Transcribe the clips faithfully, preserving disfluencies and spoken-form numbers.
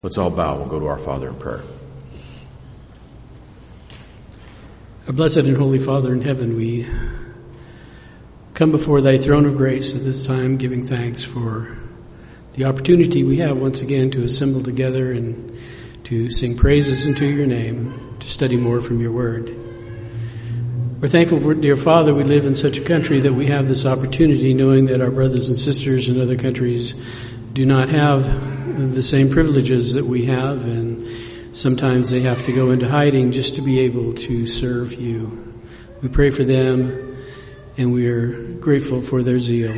Let's all bow. We'll go to our Father in prayer. Our blessed and holy Father in heaven, we come before thy throne of grace at this time, giving thanks for the opportunity we have once again to assemble together and to sing praises into your name, to study more from your word. We're thankful for, dear Father, we live in such a country that we have this opportunity, knowing that our brothers and sisters in other countries do not have the same privileges that we have, and sometimes they have to go into hiding just to be able to serve you. We pray for them, and we are grateful for their zeal.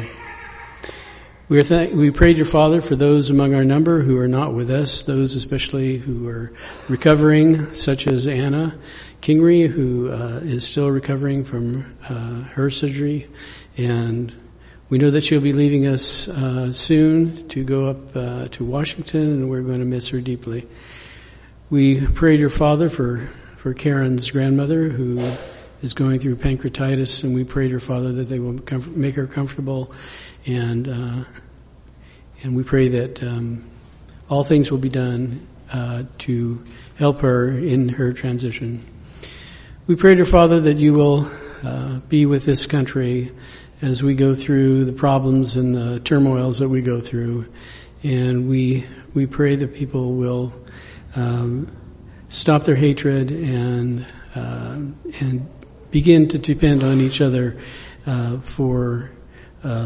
We are th- we pray, dear Father, for those among our number who are not with us, those especially who are recovering, such as Anna Kingery, who uh, is still recovering from uh, her surgery, and we know that she'll be leaving us uh, soon to go up uh, to Washington, and we're going to miss her deeply. We pray, dear Father, for, for Karen's grandmother who is going through pancreatitis, and we pray, dear Father, that they will comfort, make her comfortable, and uh, and we pray that um, all things will be done uh, to help her in her transition. We pray, dear Father, that you will uh, be with this country as we go through the problems and the turmoils that we go through. And we we pray that people will um, stop their hatred and uh, and begin to depend on each other uh, for uh,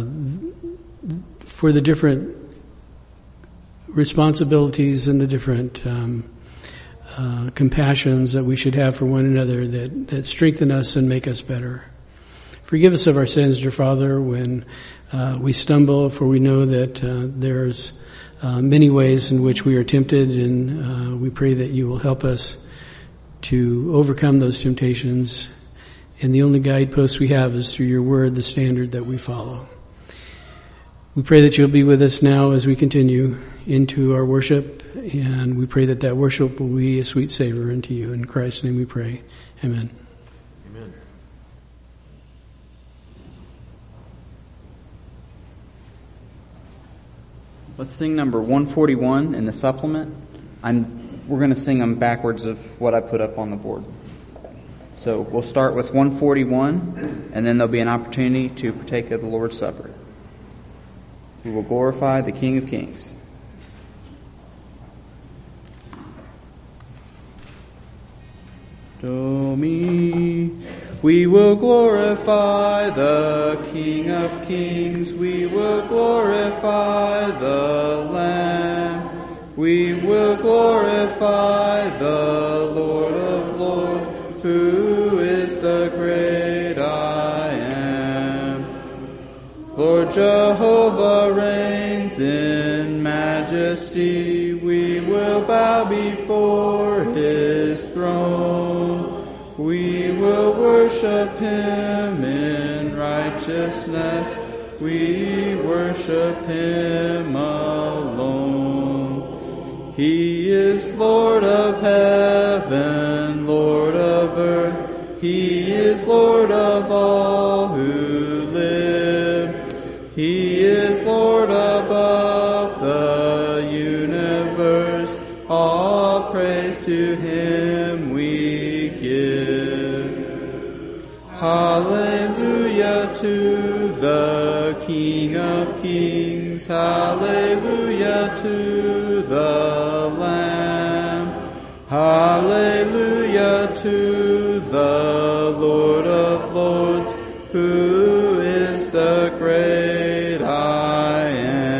for the different responsibilities and the different um, uh, compassions that we should have for one another that, that strengthen us and make us better. Forgive us of our sins, dear Father, when uh, we stumble, for we know that uh, there's uh, many ways in which we are tempted, and uh, we pray that you will help us to overcome those temptations. And the only guidepost we have is through your word, the standard that we follow. We pray that you'll be with us now as we continue into our worship, and we pray that that worship will be a sweet savor unto you. In Christ's name we pray. Amen. Amen. Let's sing number one forty-one in the supplement. I'm, we're going to sing them backwards of what I put up on the board. So we'll start with one forty-one, and then there'll be an opportunity to partake of the Lord's Supper. We will glorify the King of Kings. Domi, we will glorify the King of Kings. We will glorify the Lamb. We will glorify the Lord of Lords, who is the great I am. Lord Jehovah reigns in majesty. We will bow before his throne. We will worship him in righteousness. We worship him alone. He is Lord of heaven, Lord of earth. He is Lord of all who live. He is Lord above the universe. All praise to him we give. Hallelujah to the King of Kings. Hallelujah to the Lamb. Hallelujah to the Lord of Lords, who is the great I am.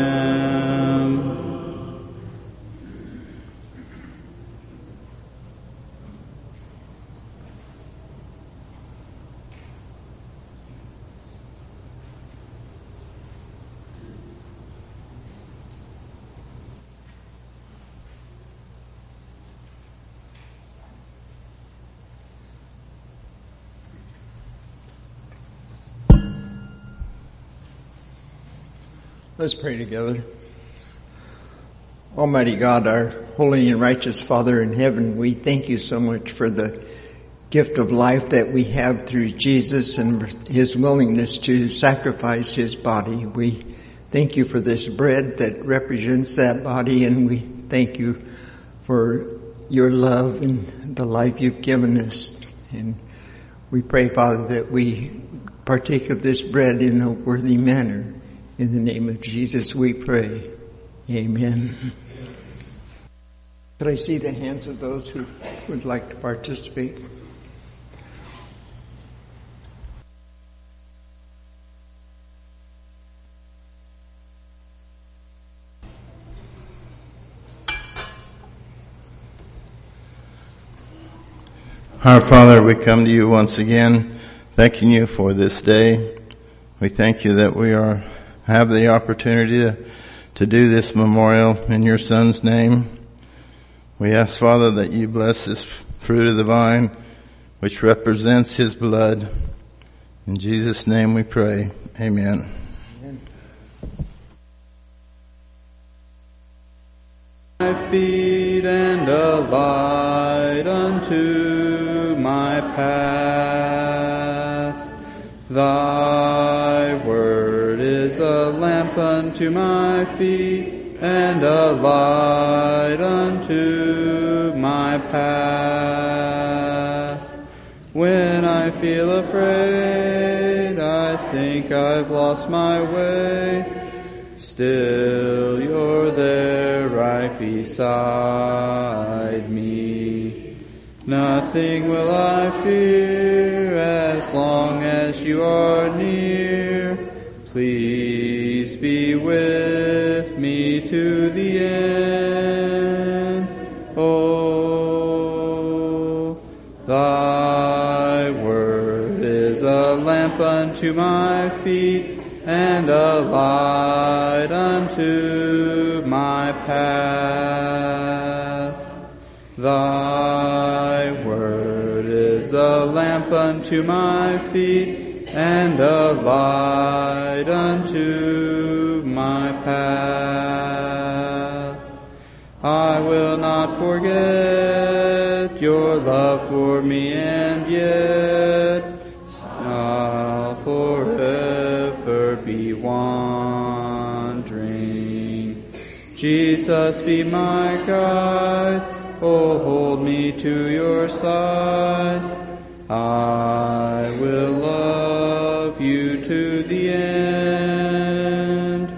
Let's pray together. Almighty God, our holy and righteous Father in heaven, we thank you so much for the gift of life that we have through Jesus and his willingness to sacrifice his body. We thank you for this bread that represents that body, and we thank you for your love and the life you've given us. And we pray, Father, that we partake of this bread in a worthy manner. In the name of Jesus we pray. Amen. Could I see the hands of those who would like to participate? Our Father, we come to you once again, thanking you for this day. We thank you that we are have the opportunity to, to do this memorial in your Son's name. We ask, Father, that you bless this fruit of the vine, which represents his blood. In Jesus' name we pray. Amen. My feet and a light unto my path. Thy word is a lamp unto my feet and a light unto my path. When I feel afraid, I think I've lost my way. Still you're there right beside me. Nothing will I fear as long as you are near. Please be with me to the end. Oh, thy word is a lamp unto my feet and a light unto my path. Thy word is a lamp unto my feet and a light unto my path. I will not forget your love for me, and yet I'll forever be wandering. Jesus, be my guide. Oh, hold me to your side. I will love you to the end.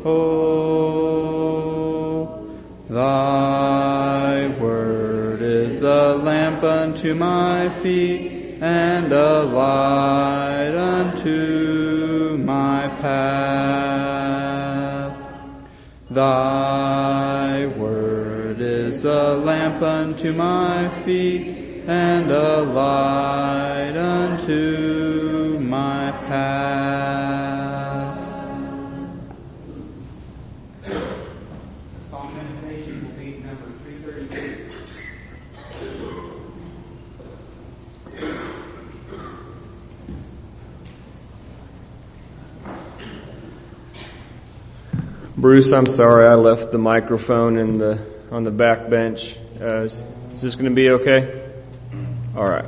Oh, thy word is a lamp unto my feet and a light unto my path. Thy word is a lamp unto my feet and a light unto my path. Psalm meditation will be number three thirty-two. Bruce, I'm sorry I left the microphone in the on the back bench. Uh, is, is this going to be okay? All right.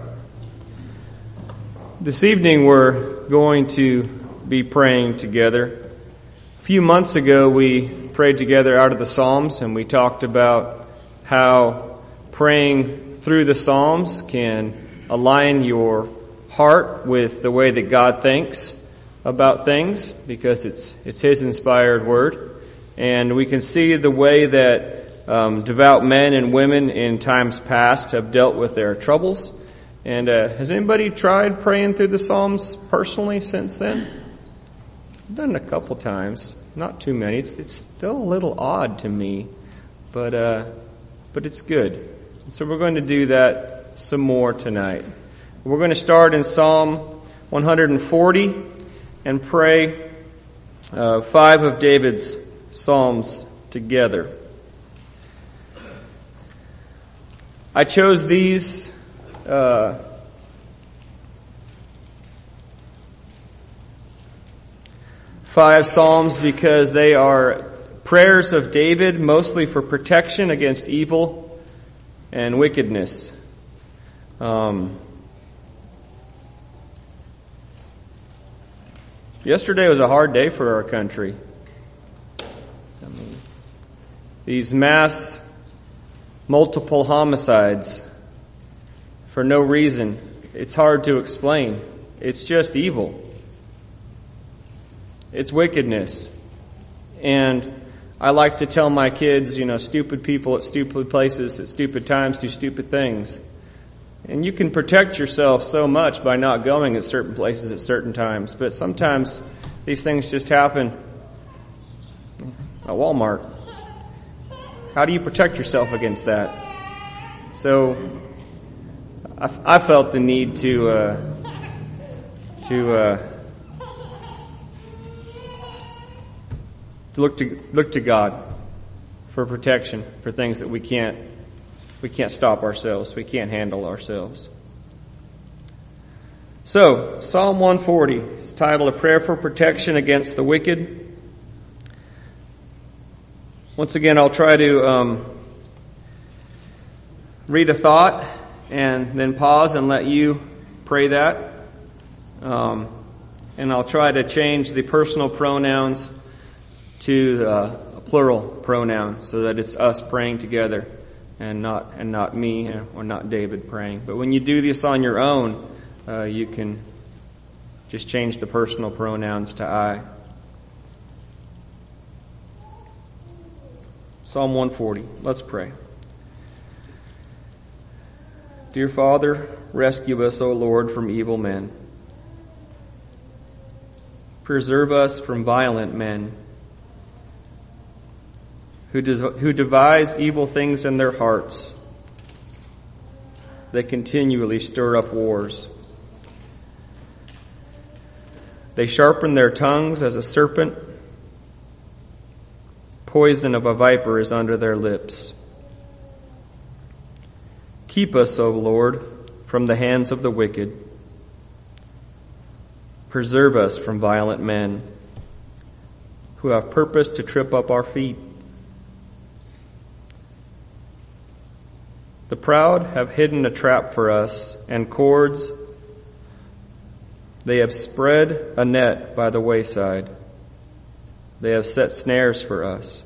This evening we're going to be praying together. A few months ago we prayed together out of the Psalms, and we talked about how praying through the Psalms can align your heart with the way that God thinks about things, because it's it's His inspired word. And we can see the way that um, devout men and women in times past have dealt with their troubles. And uh, has anybody tried praying through the Psalms personally since then? I've done it a couple times, not too many. It's it's still a little odd to me, but uh, but it's good. And so we're going to do that some more tonight. We're going to start in Psalm one forty and pray uh, five of David's Psalms together. I chose these uh, five Psalms because they are prayers of David, mostly for protection against evil and wickedness. Um, yesterday was a hard day for our country. I mean, these mass multiple homicides for no reason. It's hard to explain. It's just evil. It's wickedness. And I like to tell my kids, you know, stupid people at stupid places at stupid times do stupid things. And you can protect yourself so much by not going at certain places at certain times. But sometimes these things just happen at Walmart. How do you protect yourself against that? So I, I felt the need to uh, to uh, to look to look to God for protection for things that we can't we can't stop ourselves, we can't handle ourselves. So Psalm one forty is titled "A Prayer for Protection Against the Wicked." Once again, I'll try to um, read a thought and then pause and let you pray that. Um, and I'll try to change the personal pronouns to uh, a plural pronoun so that it's us praying together and not and not me or not David praying. But when you do this on your own, uh, you can just change the personal pronouns to I. Psalm one forty. Let's pray. Dear Father, rescue us, O Lord, from evil men. Preserve us from violent men who, des- who devise evil things in their hearts. They continually stir up wars. They sharpen their tongues as a serpent. Poison of a viper is under their lips. Keep us, O Lord, from the hands of the wicked. Preserve us from violent men who have purpose to trip up our feet. The proud have hidden a trap for us, and cords. They have spread a net by the wayside. They have set snares for us.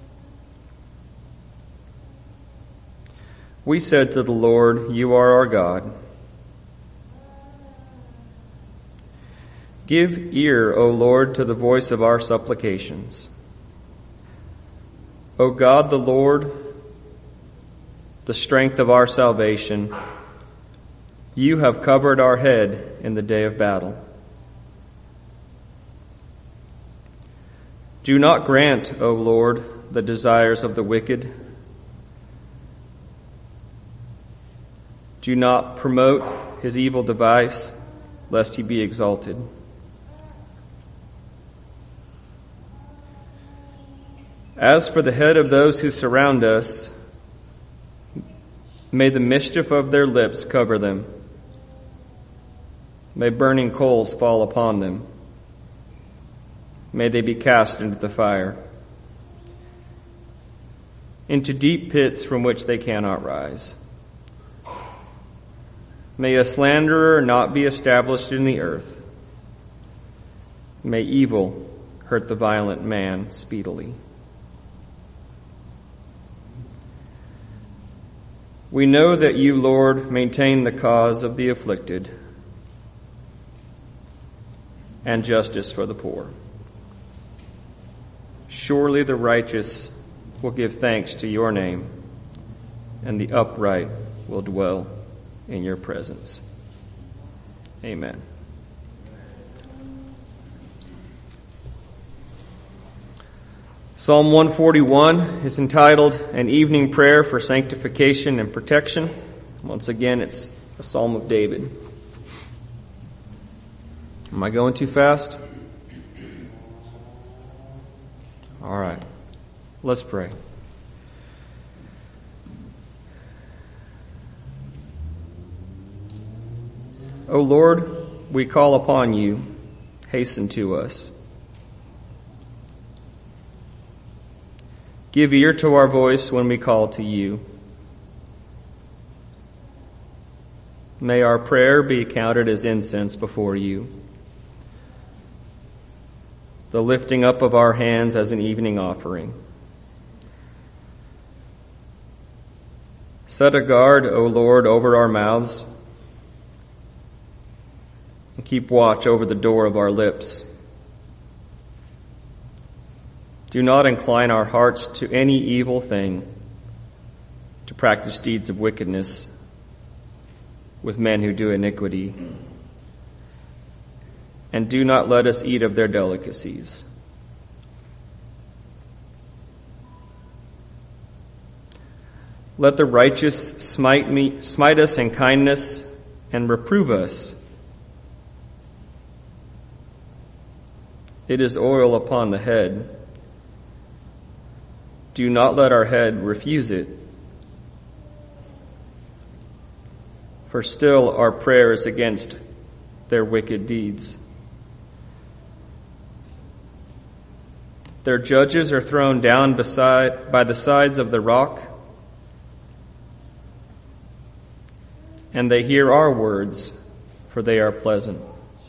We said to the Lord, "You are our God." Give ear, O Lord, to the voice of our supplications. O God, the Lord, the strength of our salvation, you have covered our head in the day of battle. Do not grant, O Lord, the desires of the wicked. Do not promote his evil device, lest he be exalted. As for the head of those who surround us, may the mischief of their lips cover them. May burning coals fall upon them. May they be cast into the fire, into deep pits from which they cannot rise. May a slanderer not be established in the earth. May evil hurt the violent man speedily. We know that you, Lord, maintain the cause of the afflicted and justice for the poor. Surely the righteous will give thanks to your name, and the upright will dwell in your presence. Amen. Psalm one forty-one is entitled An Evening Prayer for Sanctification and Protection. Once again, it's a Psalm of David. Am I going too fast? All right. Let's pray. O Lord, we call upon you. Hasten to us. Give ear to our voice when we call to you. May our prayer be counted as incense before you, the lifting up of our hands as an evening offering. Set a guard, O Lord, over our mouths, and keep watch over the door of our lips. Do not incline our hearts to any evil thing, to practice deeds of wickedness with men who do iniquity. And do not let us eat of their delicacies. Let the righteous smite me, smite us in kindness and reprove us. It is oil upon the head. Do not let our head refuse it. For still our prayer is against their wicked deeds. Their judges are thrown down beside, by the sides of the rock, and they hear our words, for they are pleasant.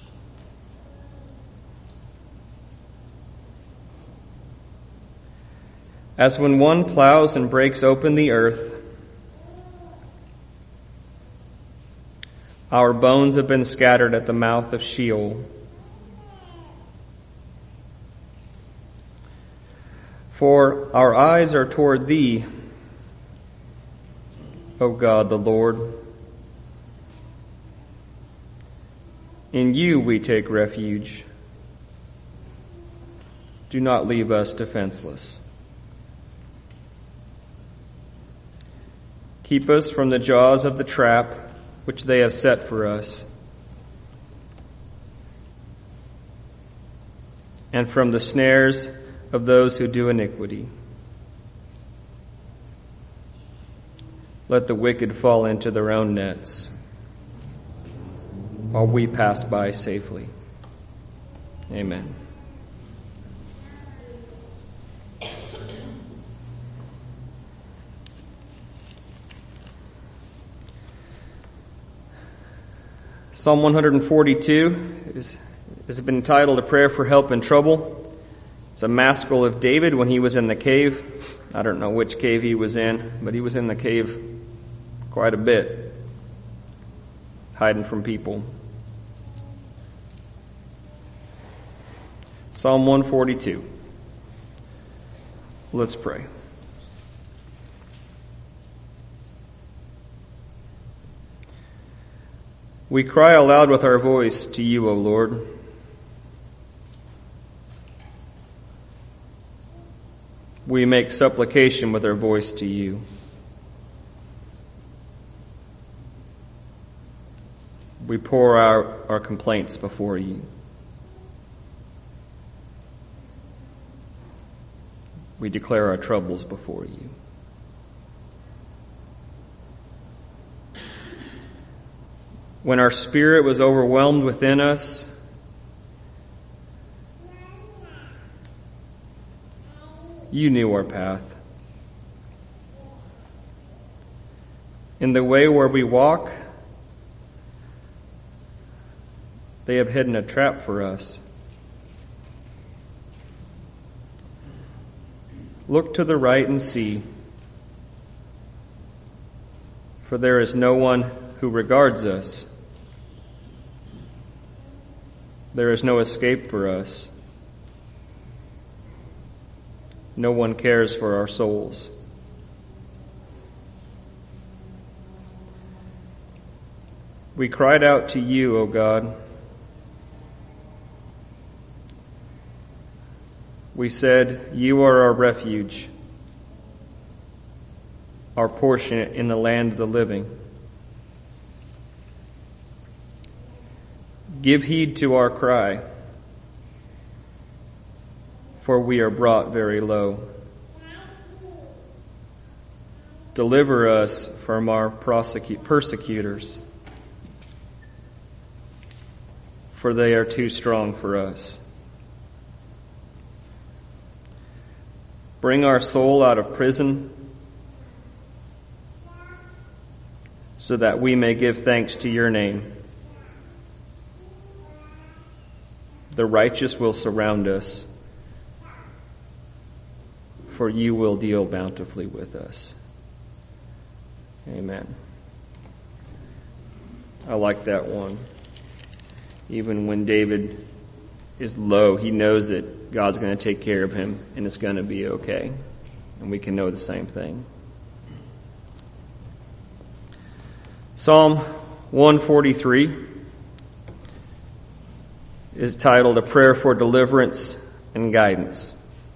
As when one plows and breaks open the earth, our bones have been scattered at the mouth of Sheol. For our eyes are toward thee, O God the Lord. In you we take refuge. Do not leave us defenseless. Keep us from the jaws of the trap which they have set for us, and from the snares of those who do iniquity. Let the wicked fall into their own nets, while we pass by safely. Amen. Psalm one forty-two is, has been entitled A Prayer for Help in Trouble. It's a maskil of David when he was in the cave. I don't know which cave he was in, but he was in the cave quite a bit, hiding from people. Psalm one forty-two. Let's pray. We cry aloud with our voice to you, O Lord. We make supplication with our voice to you. We pour out our complaints before you. We declare our troubles before you. When our spirit was overwhelmed within us, you knew our path. In the way where we walk, they have hidden a trap for us. Look to the right and see, for there is no one who regards us. There is no escape for us. No one cares for our souls. We cried out to you, O God. We said, you are our refuge, our portion in the land of the living. Give heed to our cry, for we are brought very low. Deliver us from our prosecute, persecutors, for they are too strong for us. Bring our soul out of prison, so that we may give thanks to your name. The righteous will surround us, for you will deal bountifully with us. Amen. I like that one. Even when David is low, he knows that God's going to take care of him and it's going to be okay. And we can know the same thing. Psalm one forty-three is titled A Prayer for Deliverance and Guidance.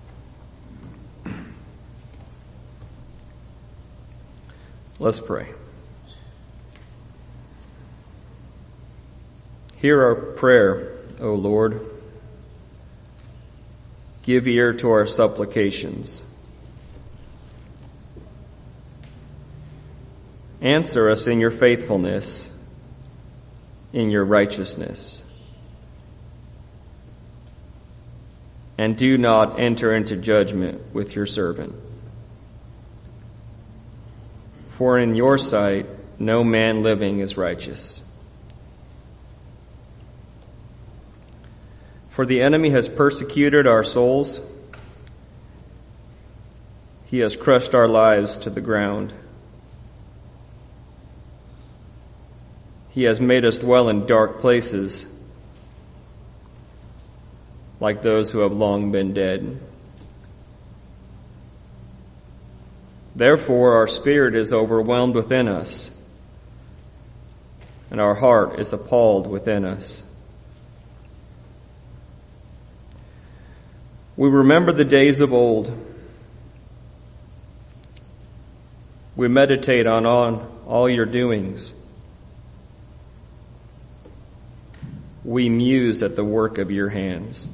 Let's pray. Hear our prayer, O Lord. Give ear to our supplications. Answer us in your faithfulness, in your righteousness. And do not enter into judgment with your servant. For in your sight no man living is righteous. For the enemy has persecuted our souls. He has crushed our lives to the ground. He has made us dwell in dark places, like those who have long been dead. Therefore our spirit is overwhelmed within us, and our heart is appalled within us. We remember the days of old. We meditate on, on all your doings. We muse at the work of your hands.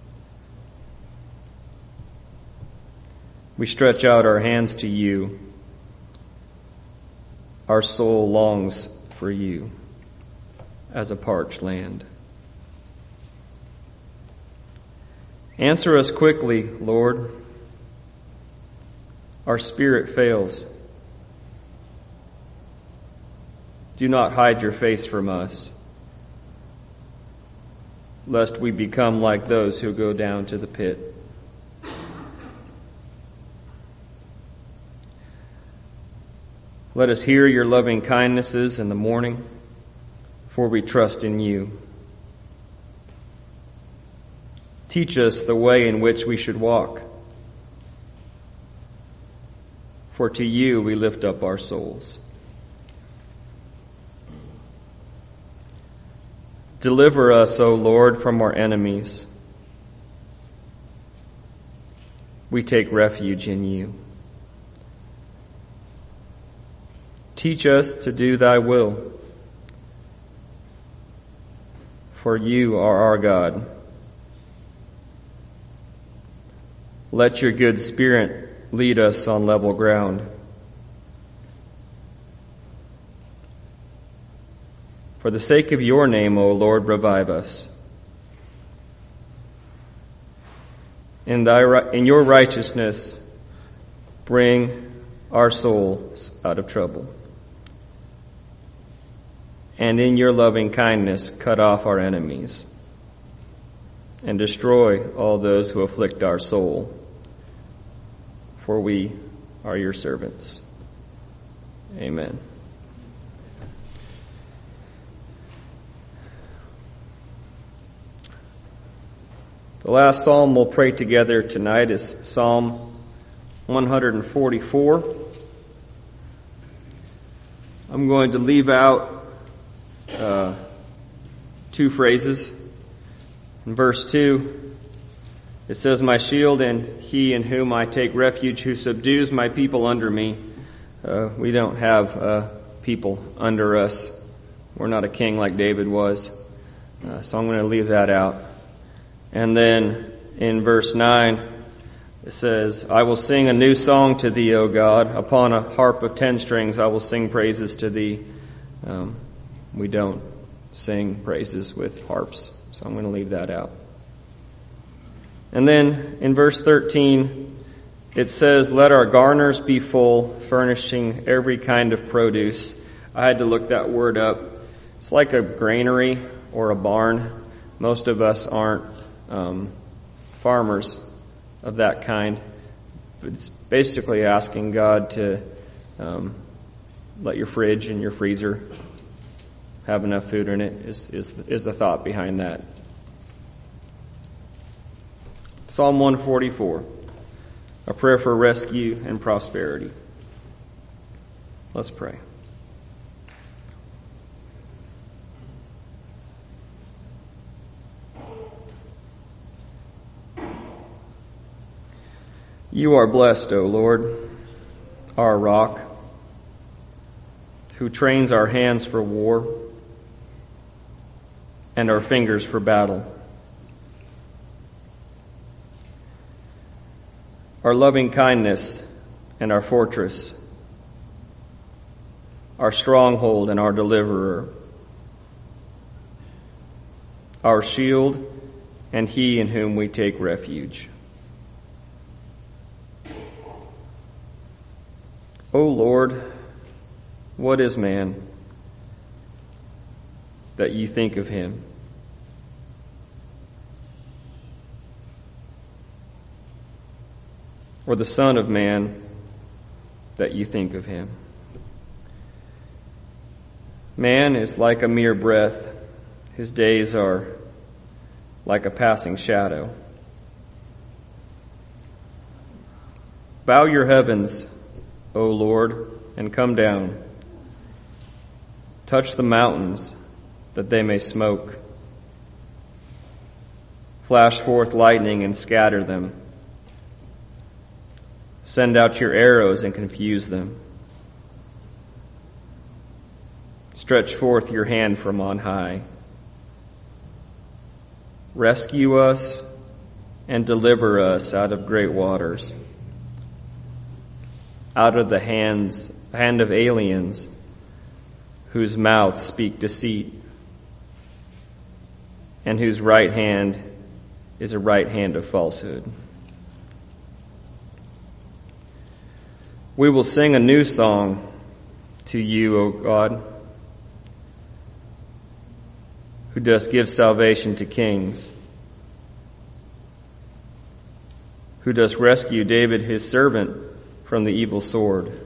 We stretch out our hands to you. Our soul longs for you as a parched land. Answer us quickly, Lord. Our spirit fails. Do not hide your face from us, lest we become like those who go down to the pit. Let us hear your loving kindnesses in the morning, for we trust in you. Teach us the way in which we should walk, for to you we lift up our souls. Deliver us, O Lord, from our enemies. We take refuge in you. Teach us to do thy will, for you are our God. Let your good spirit lead us on level ground. For the sake of your name, O Lord, revive us. In thy, in your righteousness, bring our souls out of trouble. And in your loving kindness, cut off our enemies and destroy all those who afflict our soul. For we are your servants. Amen. The last psalm we'll pray together tonight is Psalm one forty-four. I'm going to leave out uh, two phrases. In verse two, it says, "My shield and he in whom I take refuge, who subdues my people under me." Uh, we don't have uh, people under us. We're not a king like David was. Uh, so I'm going to leave that out. And then in verse nine, it says, "I will sing a new song to thee, O God. Upon a harp of ten strings I will sing praises to thee." Um, we don't sing praises with harps, so I'm going to leave that out. And then in verse thirteen, it says, "Let our garners be full, furnishing every kind of produce." I had to look that word up. It's like a granary or a barn. Most of us aren't um, farmers of that kind. But it's basically asking God to um, let your fridge and your freezer have enough food in it is, is, is the thought behind that. Psalm one forty-four, a prayer for rescue and prosperity. Let's pray. You are blessed, O Lord, our rock, who trains our hands for war and our fingers for battle. Our loving kindness and our fortress, our stronghold and our deliverer, our shield and he in whom we take refuge. O Lord, what is man that you think of him? Or the Son of Man that you think of him? Man is like a mere breath. His days are like a passing shadow. Bow your heavens, O Lord, and come down. Touch the mountains that they may smoke. Flash forth lightning and scatter them. Send out your arrows and confuse them. Stretch forth your hand from on high. Rescue us and deliver us out of great waters, out of the hands, hand of aliens whose mouths speak deceit and whose right hand is a right hand of falsehood. We will sing a new song to you, O God, who dost give salvation to kings, who dost rescue David his servant from the evil sword.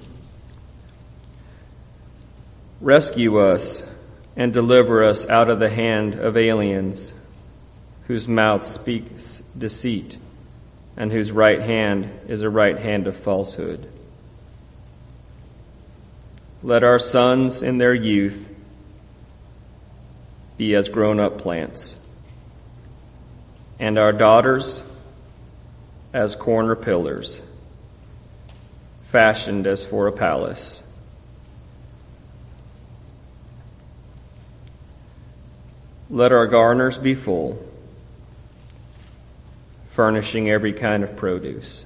Rescue us and deliver us out of the hand of aliens, whose mouth speaks deceit and whose right hand is a right hand of falsehood. Let our sons in their youth be as grown-up plants, and our daughters as corner pillars, fashioned as for a palace. Let our garners be full, furnishing every kind of produce,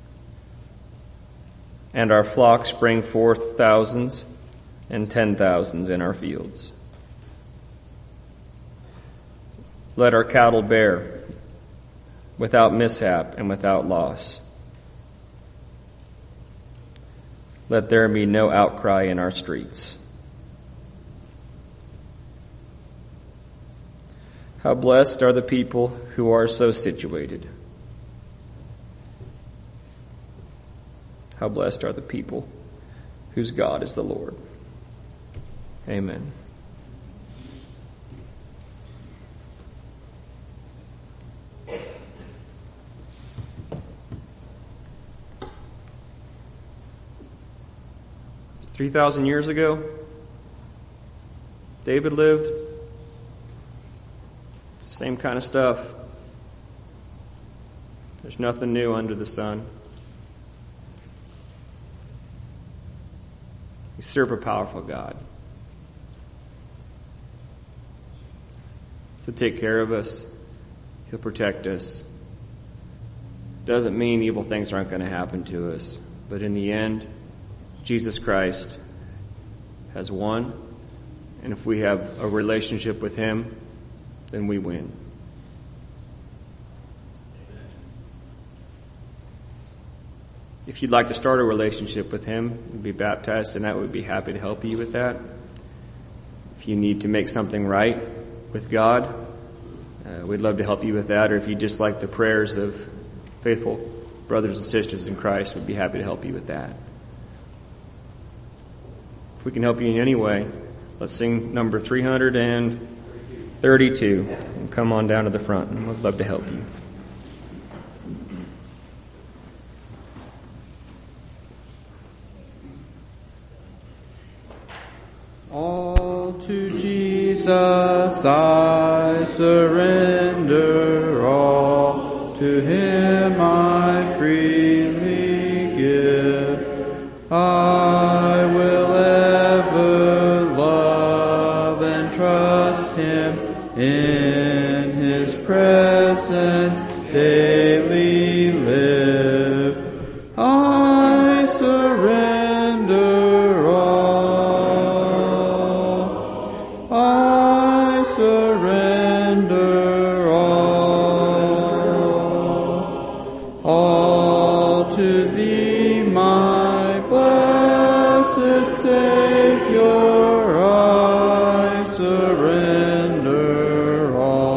and our flocks bring forth thousands and ten thousands in our fields. Let our cattle bear without mishap and without loss. Let there be no outcry in our streets. How blessed are the people who are so situated. How blessed are the people whose God is the Lord. Amen. Three thousand years ago, David lived. Same kind of stuff. There's nothing new under the sun. We serve a powerful God. He'll take care of us. He'll protect us. Doesn't mean evil things aren't going to happen to us. But in the end, Jesus Christ has won. And if we have a relationship with Him, then we win. If you'd like to start a relationship with Him and be baptized tonight, we'd be happy to help you with that. If you need to make something right with God, uh, we'd love to help you with that. Or if you just like the prayers of faithful brothers and sisters in Christ, we'd be happy to help you with that. if we can help you in any way, let's sing number three hundred thirty-two. And come on down to the front, and we'd love to help you. All to Jesus I surrender, all to Him I freely give. I will ever love and trust Him, in His presence daily live. I surrender all. I surrender all. All to Thee, my blessed Savior, I surrender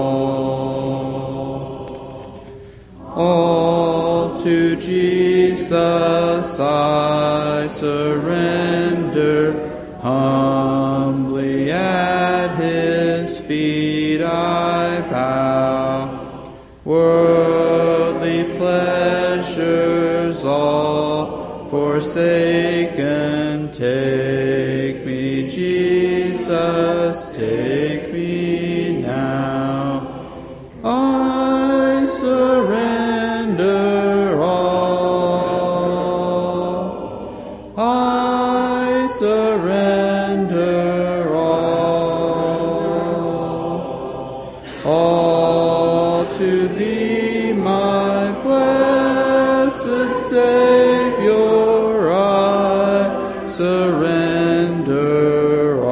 all. All to Jesus I surrender, humbly at His feet I bow. Worldly pleasures all forsaken, take me, Jesus, take me now. I surrender all. I surrender all. All to Thee, my blessed Savior, I surrender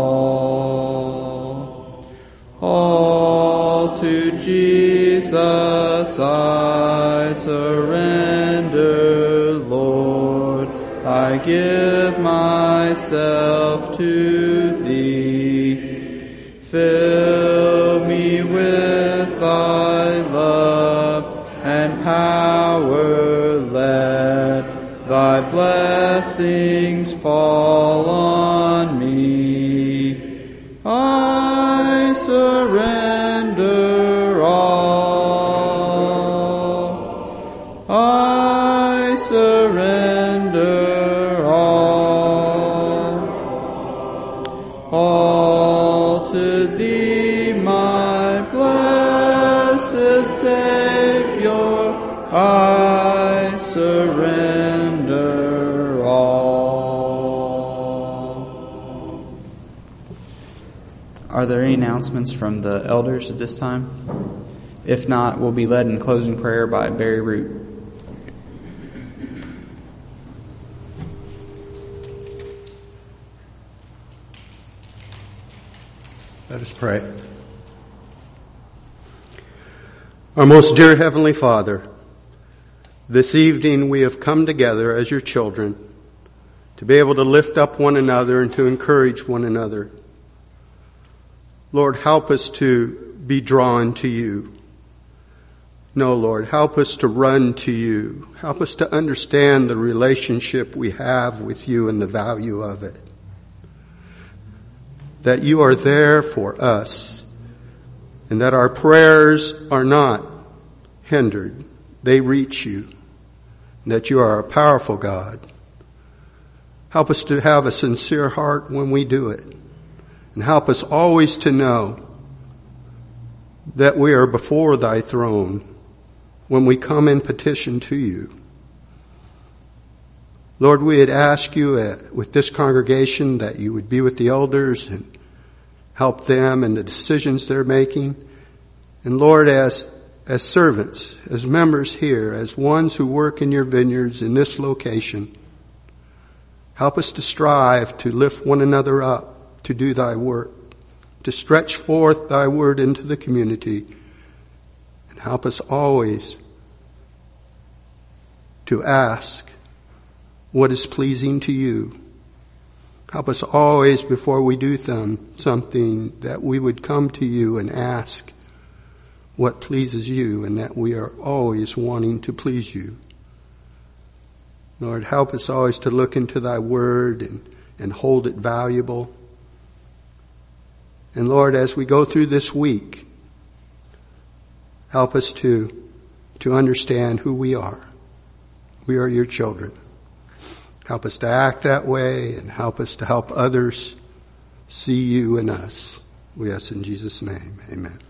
all. All to Jesus I surrender, Lord, I give myself to Thee. Fill me with Thy love and power, let Thy blessings fall on me. I surrender all. I surrender all. All to Thee, my blessed Savior, I surrender all. Are there any announcements from the elders at this time? If not, we'll be led in closing prayer by Barry Root. Let us pray. Our most dear Heavenly Father, this evening we have come together as your children to be able to lift up one another and to encourage one another. Lord, help us to be drawn to you. No, Lord, help us to run to you. Help us to understand the relationship we have with you and the value of it. That you are there for us and that our prayers are not hindered. They reach you. And that you are a powerful God. Help us to have a sincere heart when we do it. And help us always to know that we are before thy throne when we come in petition to you. Lord, we would ask you uh, with this congregation that you would be with the elders and help them in the decisions they're making. And Lord, as as servants, as members here, as ones who work in your vineyards in this location, help us to strive to lift one another up, to do thy work, to stretch forth thy word into the community, and help us always to ask what is pleasing to you. Help us always, before we do them, something, that we would come to you and ask what pleases you, and that we are always wanting to please you. Lord, help us always to look into thy word and, and hold it valuable. And Lord, as we go through this week, help us to, to understand who we are. We are your children. Help us to act that way and help us to help others see you in us. We ask in Jesus' name. Amen.